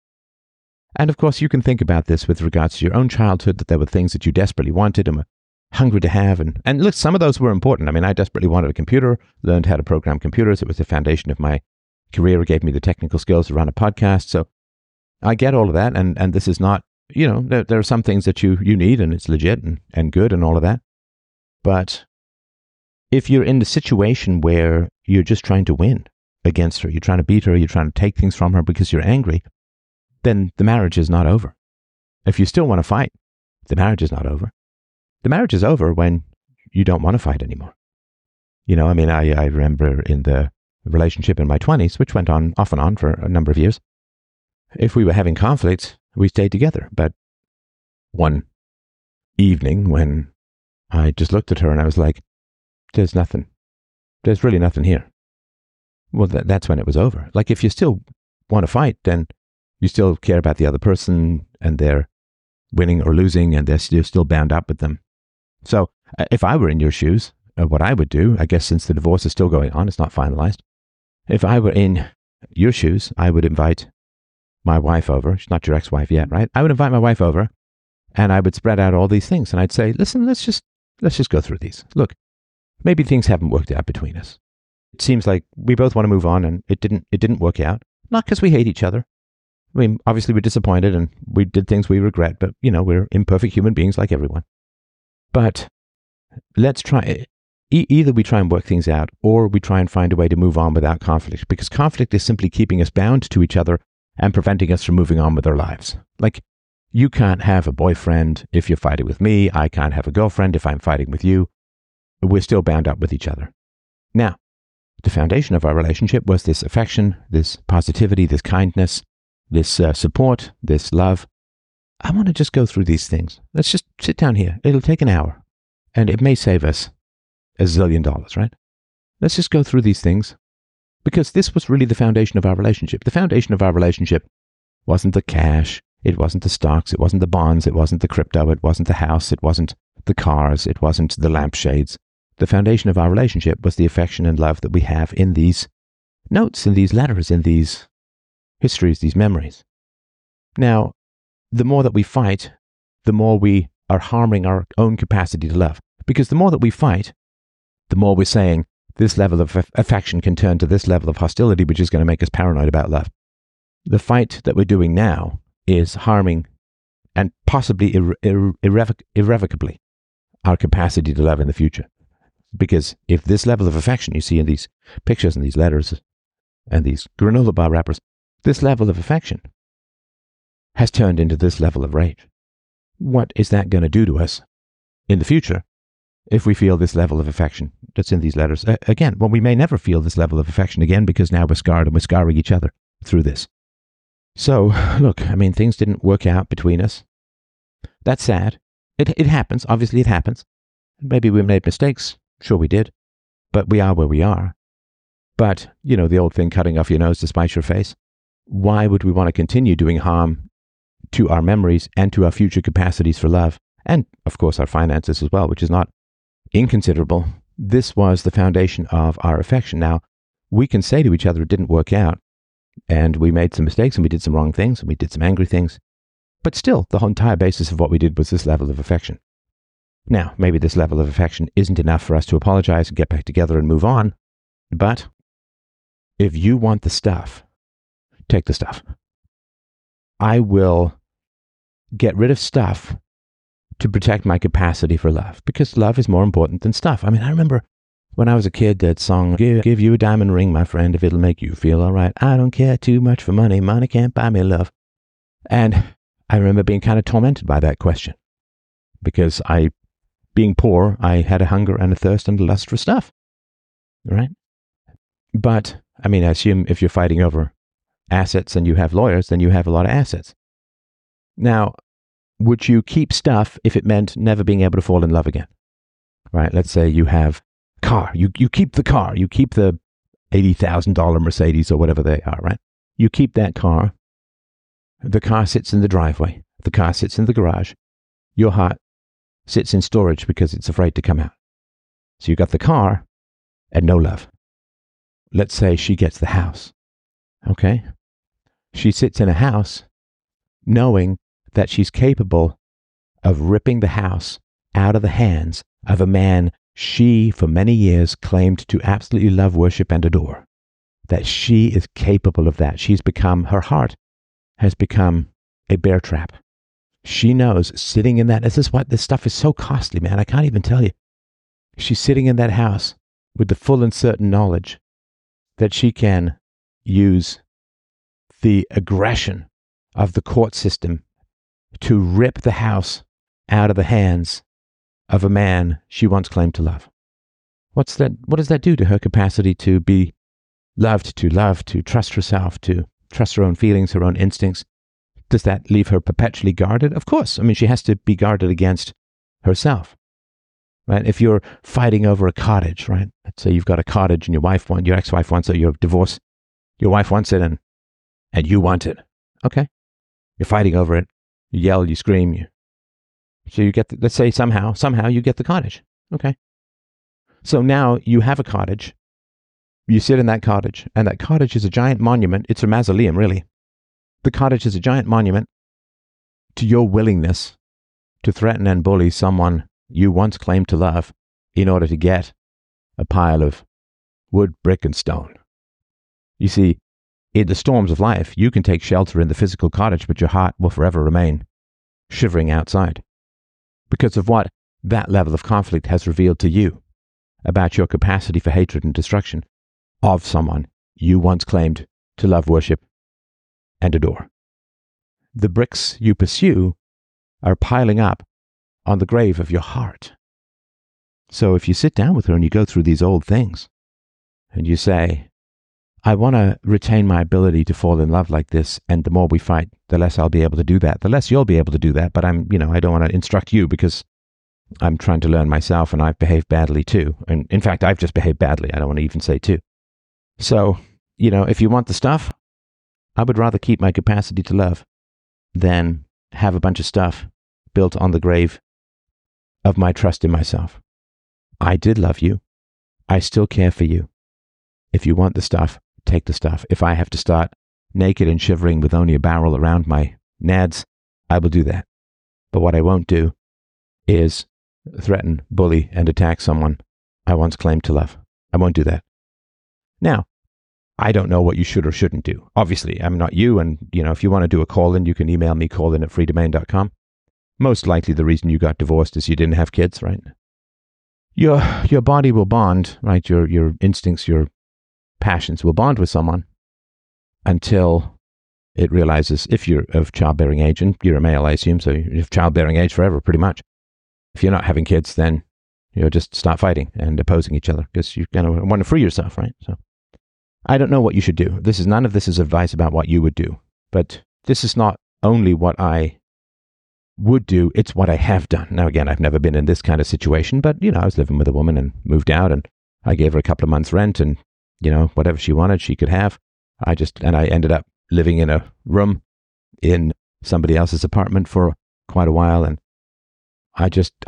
And of course, you can think about this with regards to your own childhood, that there were things that you desperately wanted and were hungry to have. And look, some of those were important. I mean, I desperately wanted a computer, learned how to program computers. It was the foundation of my career. It gave me the technical skills to run a podcast. So I get all of that. And this is not there are some things that you need, and it's legit and good and all of that. But if you're in the situation where you're just trying to win against her, you're trying to beat her, you're trying to take things from her because you're angry, then the marriage is not over. If you still want to fight, the marriage is not over. The marriage is over when you don't want to fight anymore. I remember in the relationship in my 20s, which went on off and on for a number of years, if we were having conflicts, we stayed together. But one evening when I just looked at her and I was like, there's really nothing here. Well, that's when it was over. Like, if you still want to fight, then you still care about the other person and they're winning or losing and you're still bound up with them. So if I were in your shoes, what I would do, I guess since the divorce is still going on, it's not finalized. If I were in your shoes, I would invite my wife over. She's not your ex-wife yet, right? I would invite my wife over and I would spread out all these things and I'd say, listen, let's just go through these. Look, maybe things haven't worked out between us. It seems like we both want to move on and it didn't work out. Not because we hate each other. I mean, obviously we're disappointed and we did things we regret, but we're imperfect human beings like everyone. But let's try it. Either we try and work things out or we try and find a way to move on without conflict, because conflict is simply keeping us bound to each other and preventing us from moving on with our lives. Like, you can't have a boyfriend if you're fighting with me. I can't have a girlfriend if I'm fighting with you. We're still bound up with each other. Now, the foundation of our relationship was this affection, this positivity, this kindness, this support, this love. I want to just go through these things. Let's just sit down here. It'll take an hour and it may save us $1 zillion, right? Let's just go through these things, because this was really the foundation of our relationship. The foundation of our relationship wasn't the cash, it wasn't the stocks, it wasn't the bonds, it wasn't the crypto, it wasn't the house, it wasn't the cars, it wasn't the lampshades. The foundation of our relationship was the affection and love that we have in these notes, in these letters, in these histories, these memories. Now, the more that we fight, the more we are harming our own capacity to love. Because the more that we fight, the more we're saying this level of affection can turn to this level of hostility, which is going to make us paranoid about love. The fight that we're doing now is harming and possibly irrevocably our capacity to love in the future. Because if this level of affection you see in these pictures and these letters and these granola bar wrappers, this level of affection has turned into this level of rage, what is that going to do to us in the future if we feel this level of affection that's in these letters? Again, well, we may never feel this level of affection again because now we're scarred and we're scarring each other through this. So, look, I mean, things didn't work out between us. That's sad. It happens. Obviously, it happens. Maybe we made mistakes. Sure, we did. But we are where we are. But, the old thing, cutting off your nose to spite your face. Why would we want to continue doing harm to our memories and to our future capacities for love? And, of course, our finances as well, which is not inconsiderable. This was the foundation of our affection. Now, we can say to each other it didn't work out, and we made some mistakes, and we did some wrong things, and we did some angry things. But still, the whole entire basis of what we did was this level of affection. Now, maybe this level of affection isn't enough for us to apologize and get back together and move on, but if you want the stuff, take the stuff. I will get rid of stuff to protect my capacity for love, because love is more important than stuff. I mean, I remember when I was a kid, that song, give you a diamond ring, my friend, if it'll make you feel all right. I don't care too much for money. Money can't buy me love. And I remember being kind of tormented by that question, because being poor, I had a hunger and a thirst and a lust for stuff, right? But, I mean, I assume if you're fighting over assets and you have lawyers, then you have a lot of assets. Now, would you keep stuff if it meant never being able to fall in love again? Right? Let's say you have a car. You keep the car. You keep the $80,000 Mercedes or whatever they are, right? You keep that car. The car sits in the driveway. The car sits in the garage. Your heart sits in storage because it's afraid to come out. So you got the car and no love. Let's say she gets the house. Okay? She sits in a house knowing that she's capable of ripping the house out of the hands of a man she, for many years, claimed to absolutely love, worship, and adore. That she is capable of that. Her heart has become a bear trap. She knows, sitting in that, this stuff is so costly, man. I can't even tell you. She's sitting in that house with the full and certain knowledge that she can use the aggression of the court system to rip the house out of the hands of a man she once claimed to love. What does that do to her capacity to be loved, to love, to trust herself, to trust her own feelings, her own instincts? Does that leave her perpetually guarded? Of course. I mean, she has to be guarded against herself, right? If you're fighting over a cottage, right? Let's say you've got a cottage and your ex-wife wants it, you're divorced, your wife wants it and you want it. Okay. You're fighting over it. You yell, you scream. So you get, let's say somehow you get the cottage. Okay. So now you have a cottage. You sit in that cottage, and that cottage is a giant monument. It's a mausoleum, really. The cottage is a giant monument to your willingness to threaten and bully someone you once claimed to love in order to get a pile of wood, brick, and stone. You see, in the storms of life, you can take shelter in the physical cottage, but your heart will forever remain shivering outside because of what that level of conflict has revealed to you about your capacity for hatred and destruction of someone you once claimed to love, worship, and adore. The bricks you pursue are piling up on the grave of your heart. So if you sit down with her and you go through these old things and you say, I want to retain my ability to fall in love like this, and the more we fight, the less I'll be able to do that. The less you'll be able to do that, but I don't want to instruct you because I'm trying to learn myself and I've behaved badly too. And in fact, I've just behaved badly. I don't want to even say too. So, if you want the stuff, I would rather keep my capacity to love than have a bunch of stuff built on the grave of my trust in myself. I did love you. I still care for you. If you want the stuff, take the stuff. If I have to start naked and shivering with only a barrel around my nads, I will do that. But what I won't do is threaten, bully, and attack someone I once claimed to love. I won't do that. Now, I don't know what you should or shouldn't do. Obviously, I'm not you, and if you want to do a call-in, you can email me, callin@freedomain.com. Most likely the reason you got divorced is you didn't have kids, right? Your body will bond, right? Your instincts, your passions will bond with someone until it realizes, if you're of childbearing age, and you're a male, I assume, so you're of childbearing age forever, pretty much. If you're not having kids, then just start fighting and opposing each other because you want to free yourself, right? So I don't know what you should do. None of this is advice about what you would do, but this is not only what I would do, it's what I have done. Now, again, I've never been in this kind of situation, but, I was living with a woman and moved out, and I gave her a couple of months' rent, and, whatever she wanted, she could have. I ended up living in a room in somebody else's apartment for quite a while, and I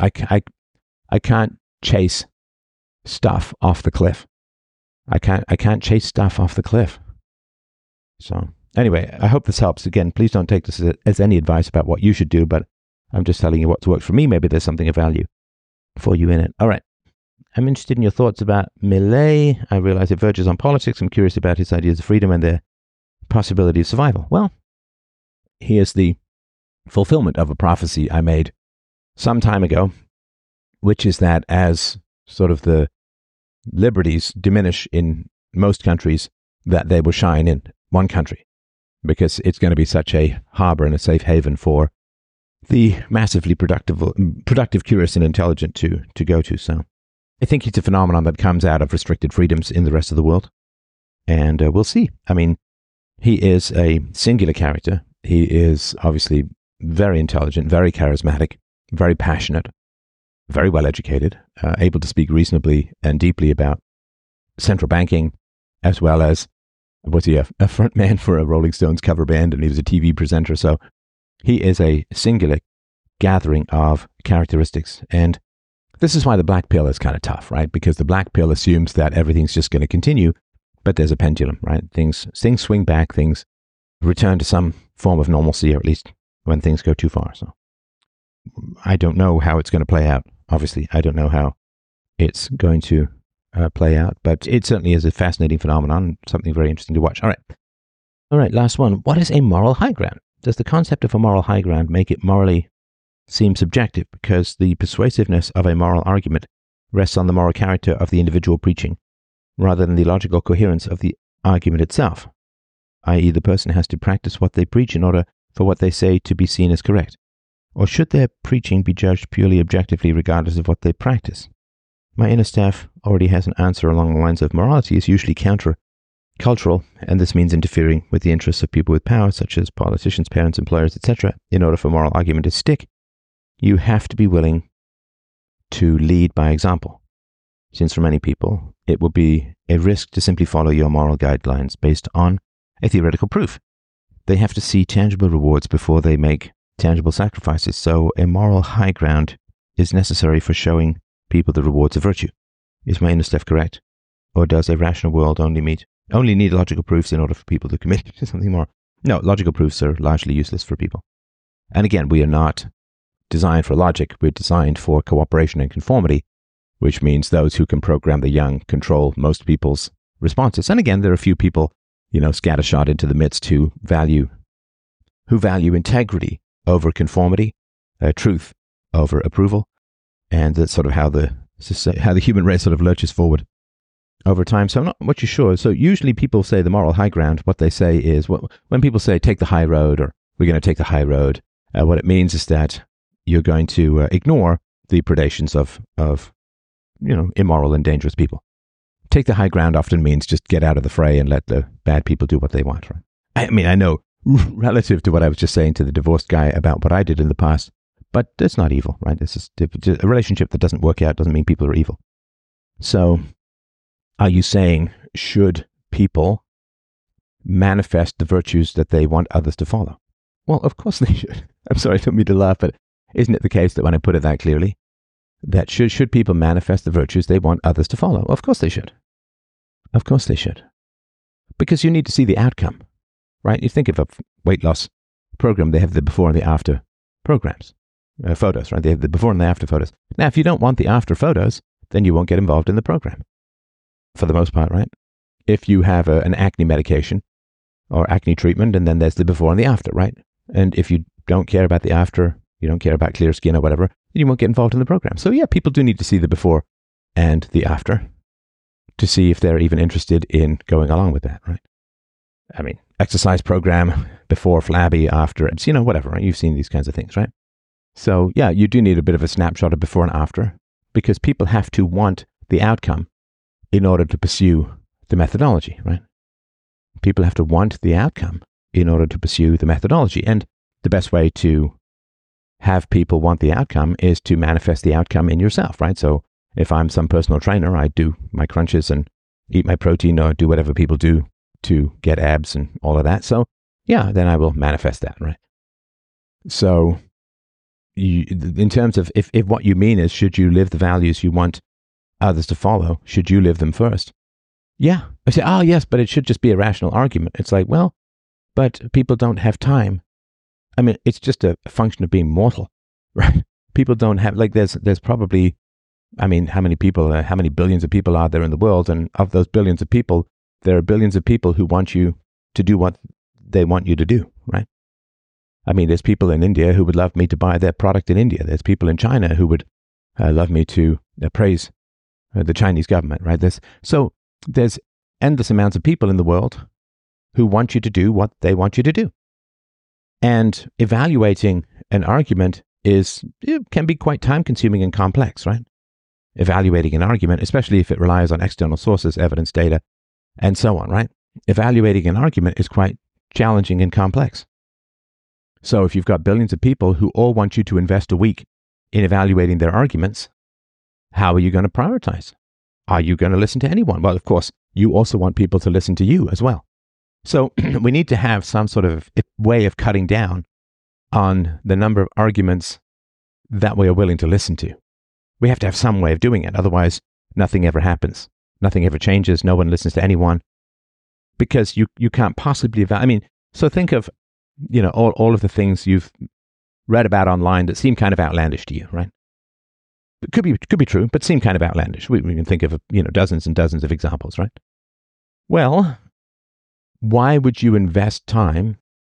can't chase stuff off the cliff. I can't chase stuff off the cliff. So anyway, I hope this helps. Again, please don't take this as any advice about what you should do, but I'm just telling you what's worked for me. Maybe there's something of value for you in it. All right. I'm interested in your thoughts about Milei. I realize it verges on politics. I'm curious about his ideas of freedom and their possibility of survival. Well, here's the fulfillment of a prophecy I made some time ago, which is that as sort of the liberties diminish in most countries, that they will shine in one country, because it's going to be such a harbor and a safe haven for the massively productive, curious, and intelligent to go to. So I think it's a phenomenon that comes out of restricted freedoms in the rest of the world. And we'll see. I mean, he is a singular character. He is obviously very intelligent, very charismatic, very passionate, very well educated, able to speak reasonably and deeply about central banking, as well as, was he a front man for a Rolling Stones cover band, and he was a TV presenter. So he is a singular gathering of characteristics. And this is why the black pill is kind of tough, right? Because the black pill assumes that everything's just going to continue, but there's a pendulum, right? Things swing back, things return to some form of normalcy, or at least when things go too far. So I don't know how it's going to play out. Obviously, I don't know how it's going to play out, but it certainly is a fascinating phenomenon, something very interesting to watch. All right, last one. What is a moral high ground? does the concept of a moral high ground make it morally seem subjective because the persuasiveness of a moral argument rests on the moral character of the individual preaching, rather than the logical coherence of the argument itself, i.e. the person has to practice what they preach in order for what they say to be seen as correct? Or should their preaching be judged purely objectively regardless of what they practice? My inner staff already has an answer along the lines of morality is usually counter-cultural, and this means interfering with the interests of people with power, such as politicians, parents, employers, etc. In order for moral argument to stick, you have to be willing to lead by example, since for many people, it will be a risk to simply follow your moral guidelines based on a theoretical proof. They have to see tangible rewards before they make tangible sacrifices, so a moral high ground is necessary for showing people the rewards of virtue. Is my inner stuff correct? Or does a rational world only need logical proofs in order for people to commit to something more? No, logical proofs are largely useless for people. And again, we are not designed for logic, we're designed for cooperation and conformity, which means those who can program the young control most people's responses. And again, there are a few people, scattershot into the midst who value integrity over conformity, truth over approval, and that's sort of how the human race sort of lurches forward over time. So I'm not much sure. So usually people say the moral high ground, what they say is, when people say take the high road, or we're going to take the high road, what it means is that you're going to ignore the predations of immoral and dangerous people. Take the high ground often means just get out of the fray and let the bad people do what they want, right? I mean, I know relative to what I was just saying to the divorced guy about what I did in the past, but it's not evil, right? This is a relationship that doesn't work out doesn't mean people are evil. So are you saying, should people manifest the virtues that they want others to follow? Well, of course they should. I'm sorry, I don't mean to laugh, but isn't it the case that when I put it that clearly, that should people manifest the virtues they want others to follow? Of course they should. Of course they should. Because you need to see the outcome, right? You think of a weight loss program, they have the before and the after programs, photos, right? They have the before and the after photos. Now, if you don't want the after photos, then you won't get involved in the program, for the most part, right? If you have an acne medication or acne treatment, and then there's the before and the after, right? And if you don't care about the after, you don't care about clear skin or whatever, then you won't get involved in the program. So yeah, people do need to see the before and the after to see if they're even interested in going along with that, right? I mean, exercise program, before flabby, after, whatever, right? You've seen these kinds of things, right? So yeah, you do need a bit of a snapshot of before and after, because people have to want the outcome in order to pursue the methodology, right? People have to want the outcome in order to pursue the methodology. And the best way to have people want the outcome is to manifest the outcome in yourself, right? So if I'm some personal trainer, I do my crunches and eat my protein or do whatever people do to get abs and all of that. So yeah, then I will manifest that, right? So in terms of if what you mean is, should you live the values you want others to follow, should you live them first? Yeah. I say, oh yes, but it should just be a rational argument. It's like, well, but people don't have time. I mean, it's just a function of being mortal, right? People don't have, there's probably, how many billions of people are there in the world? And of those billions of people, there are billions of people who want you to do what they want you to do, right? I mean, there's people in India who would love me to buy their product in India. There's people in China who would love me to praise the Chinese government, right? There's endless amounts of people in the world who want you to do what they want you to do. And evaluating an argument can be quite time-consuming and complex, right? Evaluating an argument, especially if it relies on external sources, evidence, data, and so on, right? Evaluating an argument is quite challenging and complex. So if you've got billions of people who all want you to invest a week in evaluating their arguments, how are you going to prioritize? Are you going to listen to anyone? Well, of course, you also want people to listen to you as well. So we need to have some sort of way of cutting down on the number of arguments that we are willing to listen to. We have to have some way of doing it. Otherwise, nothing ever happens. Nothing ever changes. No one listens to anyone. Because you can't possibly so think of, all of the things you've read about online that seem kind of outlandish to you, right? It could be true, but seem kind of outlandish. We can think of, dozens and dozens of examples, right? Well, why would you invest time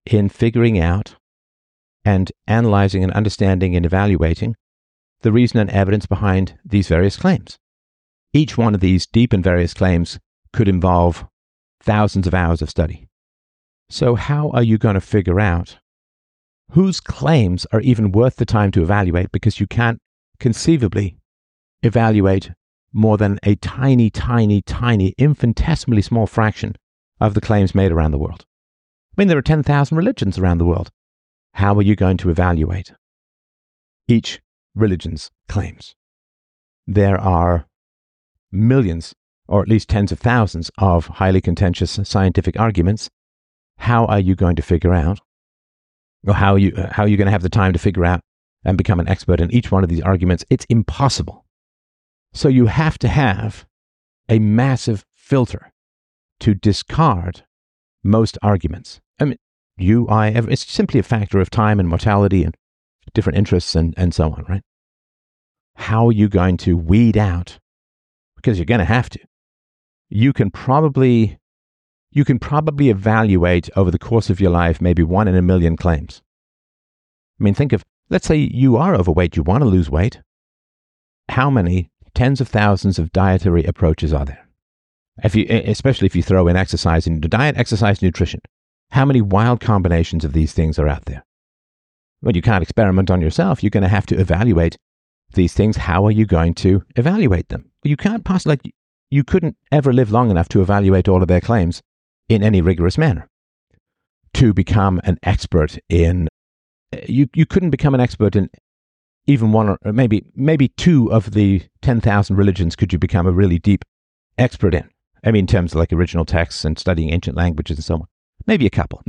in figuring out and analyzing and understanding and evaluating the reason and evidence behind these various claims. Each one of these deep and various claims could involve thousands of hours of study. So how are you going to figure out whose claims are even worth the time to evaluate, because you can't conceivably evaluate more than a tiny, tiny, tiny, infinitesimally small fraction of the claims made around the world? I mean, there are 10,000 religions around the world. How are you going to evaluate each religion's claims? There are millions, or at least tens of thousands, of highly contentious scientific arguments. How are you going to figure out, or how are you going to have the time to figure out and become an expert in each one of these arguments? It's impossible. So you have to have a massive filter to discard most arguments. I mean, it's simply a factor of time and mortality and different interests and so on, right? How are you going to weed out? Because you're going to have to. You can probably evaluate over the course of your life maybe 1 in a million claims. I mean, let's say you are overweight, you want to lose weight. How many tens of thousands of dietary approaches are there? Especially if you throw in exercise into diet, exercise, nutrition. How many wild combinations of these things are out there? Well, you can't experiment on yourself. You're going to have to evaluate these things. How are you going to evaluate them? You can't possibly, you couldn't ever live long enough to evaluate all of their claims in any rigorous manner. To become an expert in, you couldn't become an expert in even one or maybe two of the 10,000 religions could you become a really deep expert in. I mean, in terms of like original texts and studying ancient languages and so on. Maybe a couple.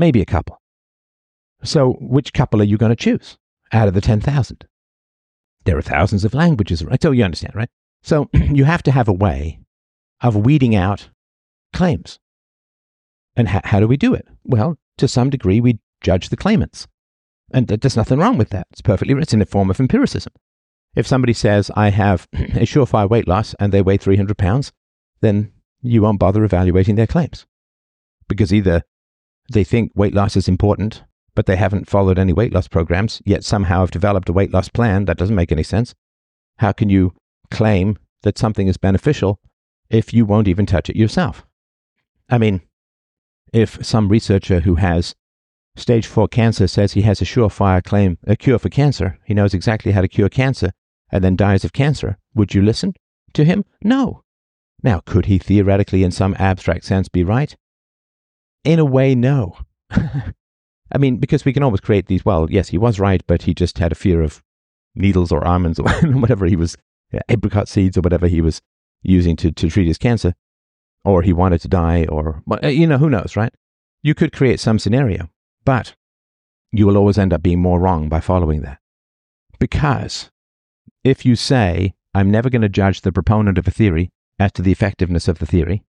So which couple are you going to choose out of the 10,000? There are thousands of languages, right? So you understand, right? So you have to have a way of weeding out claims. And how do we do it? Well, to some degree, we judge the claimants. And there's nothing wrong with that. It's in a form of empiricism. If somebody says, I have a surefire weight loss and they weigh 300 pounds, then you won't bother evaluating their claims. Because either they think weight loss is important, but they haven't followed any weight loss programs, yet somehow have developed a weight loss plan. That doesn't make any sense. How can you claim that something is beneficial if you won't even touch it yourself? I mean, if some researcher who has stage 4 cancer says he has a surefire claim, a cure for cancer, he knows exactly how to cure cancer, and then dies of cancer, would you listen to him? No. Now, could he theoretically, in some abstract sense, be right? In a way, no. I mean, because we can always create these, well, yes, he was right, but he just had a fear of needles or almonds or whatever he was, apricot seeds or whatever he was using to treat his cancer, or he wanted to die, or, who knows, right? You could create some scenario, but you will always end up being more wrong by following that. Because if you say, I'm never going to judge the proponent of a theory as to the effectiveness of the theory,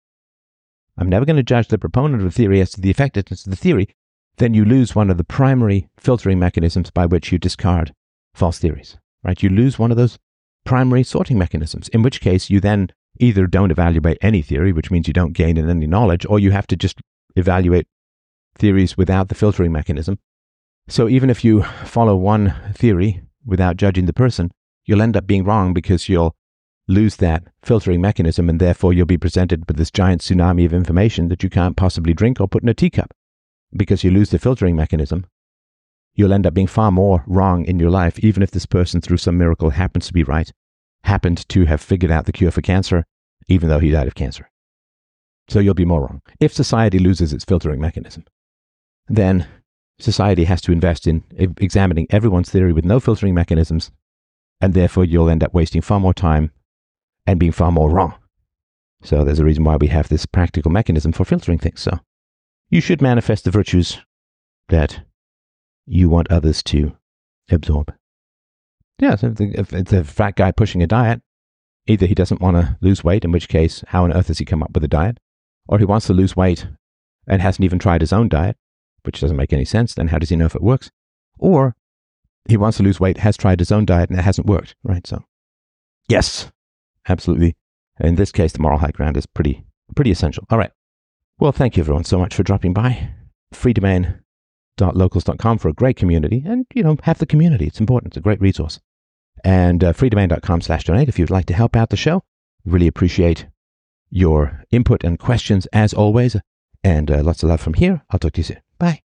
I'm never going to judge the proponent of a theory as to the effectiveness of the theory, then you lose one of the primary filtering mechanisms by which you discard false theories, right? You lose one of those primary sorting mechanisms, in which case you then either don't evaluate any theory, which means you don't gain in any knowledge, or you have to just evaluate theories without the filtering mechanism. So even if you follow one theory without judging the person, you'll end up being wrong because you'll lose that filtering mechanism, and therefore you'll be presented with this giant tsunami of information that you can't possibly drink or put in a teacup. Because you lose the filtering mechanism, you'll end up being far more wrong in your life, even if this person, through some miracle, happens to be right, happened to have figured out the cure for cancer, even though he died of cancer. So you'll be more wrong. If society loses its filtering mechanism, then society has to invest in examining everyone's theory with no filtering mechanisms, and therefore you'll end up wasting far more time and being far more wrong. So there's a reason why we have this practical mechanism for filtering things. So you should manifest the virtues that you want others to absorb. Yeah, so if it's a fat guy pushing a diet, either he doesn't want to lose weight, in which case, how on earth has he come up with a diet? Or he wants to lose weight and hasn't even tried his own diet, which doesn't make any sense. Then how does he know if it works? Or he wants to lose weight, has tried his own diet, and it hasn't worked, right? So, yes, absolutely. In this case, the moral high ground is pretty essential. All right. Well, thank you everyone so much for dropping by. freedomain.org freedomain.locals.com for a great community. And, have the community. It's important. It's a great resource. And freedomain.com/donate if you'd like to help out the show. Really appreciate your input and questions as always. And lots of love from here. I'll talk to you soon. Bye.